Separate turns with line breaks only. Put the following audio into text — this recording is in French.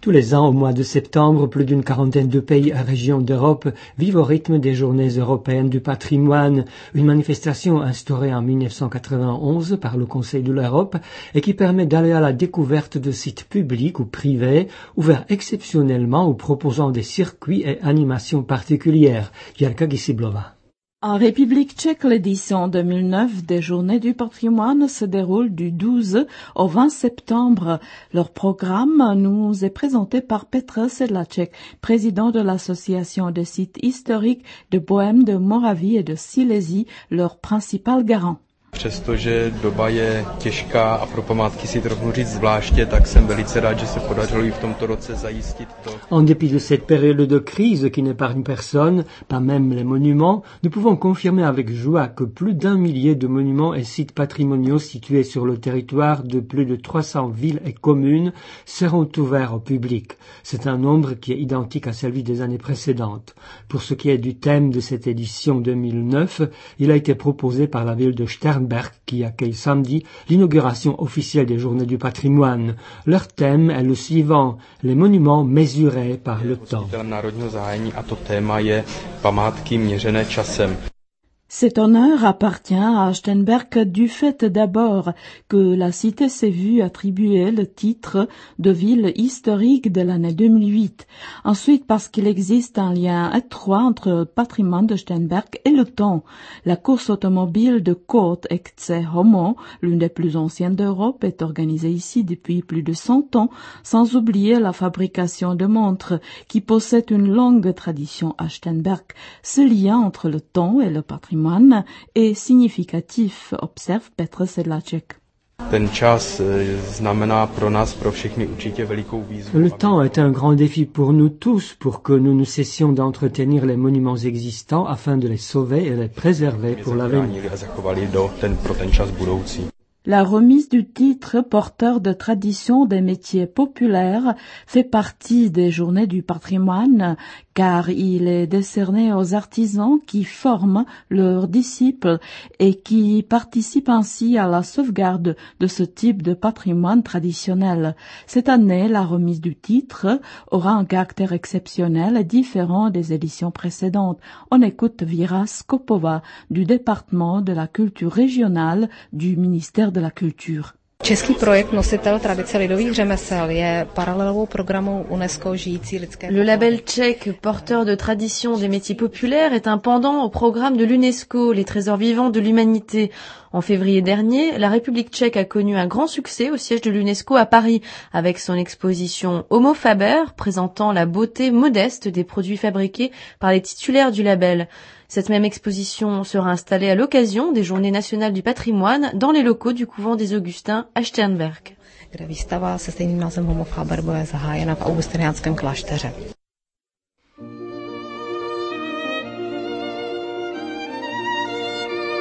Tous les ans, au mois de septembre, plus d'une quarantaine de pays et régions d'Europe vivent au rythme des Journées européennes du patrimoine, une manifestation instaurée en 1991 par le Conseil de l'Europe et qui permet d'aller à la découverte de sites publics ou privés, ouverts exceptionnellement ou proposant des circuits et animations particulières. Jarka Gisiblova.
En République tchèque, l'édition 2009 des Journées du patrimoine se déroule du 12 au 20 septembre. Leur programme nous est présenté par Petr Sedlacek, président de l'association des sites historiques de Bohême, de Moravie et de Silésie, leur principal garant.
Přestože doba je těžká a pro památky si trochu říct zvláště, tak jsem velice rád, že se podařilo i v tomto roce zajistit to.
En dépit de cette période de crise qui n'épargne personne, pas même les monuments, nous pouvons confirmer avec joie que plus d'1 millier de monuments et sites patrimoniaux situés sur le territoire de plus de 300 villes et communes seront ouverts au public. C'est un nombre qui est identique à celui des années précédentes. Pour ce qui est du thème de cette édition 2009, il a été proposé par la ville de Sternberg qui accueille samedi l'inauguration officielle des Journées du patrimoine. Leur thème est le suivant, les monuments mesurés par le temps.
Cet honneur appartient à Sternberg du fait d'abord que la cité s'est vue attribuer le titre de ville historique de l'année 2008. Ensuite parce qu'il existe un lien étroit entre le patrimoine de Sternberg et le temps. La course automobile de Côte Ecce Homo, l'une des plus anciennes d'Europe, est organisée ici depuis plus de 100 ans, sans oublier la fabrication de montres qui possède une longue tradition à Sternberg. Ce lien entre le temps et le patrimoine est significatif, observe Petr Sedlacek.
Le temps est un grand défi pour nous tous pour que nous ne cessions d'entretenir les monuments existants afin de les sauver et les préserver pour l'avenir.
La remise du titre porteur de tradition des métiers populaires fait partie des Journées du patrimoine car il est décerné aux artisans qui forment leurs disciples et qui participent ainsi à la sauvegarde de ce type de patrimoine traditionnel. Cette année, la remise du titre aura un caractère exceptionnel et différent des éditions précédentes. On écoute Vira Skopova du département de la culture régionale du ministère de la Culture.
Český projekt Nositel tradice lidových řemesel je paralelou programu UNESCO Žijící lidské.
Le label tchèque porteur de tradition des métiers populaires est un pendant au programme de l'UNESCO, les trésors vivants de l'humanité. En février dernier, la République tchèque a connu un grand succès au siège de l'UNESCO à Paris, avec son exposition Homo Faber, présentant la beauté modeste des produits fabriqués par les titulaires du label. Cette même exposition sera installée à l'occasion des Journées nationales du patrimoine dans les locaux du couvent des Augustins à Sternberg.
Kde výstava se stejným názvem Homo Faber bude zahájena v augustiniánském klášteře.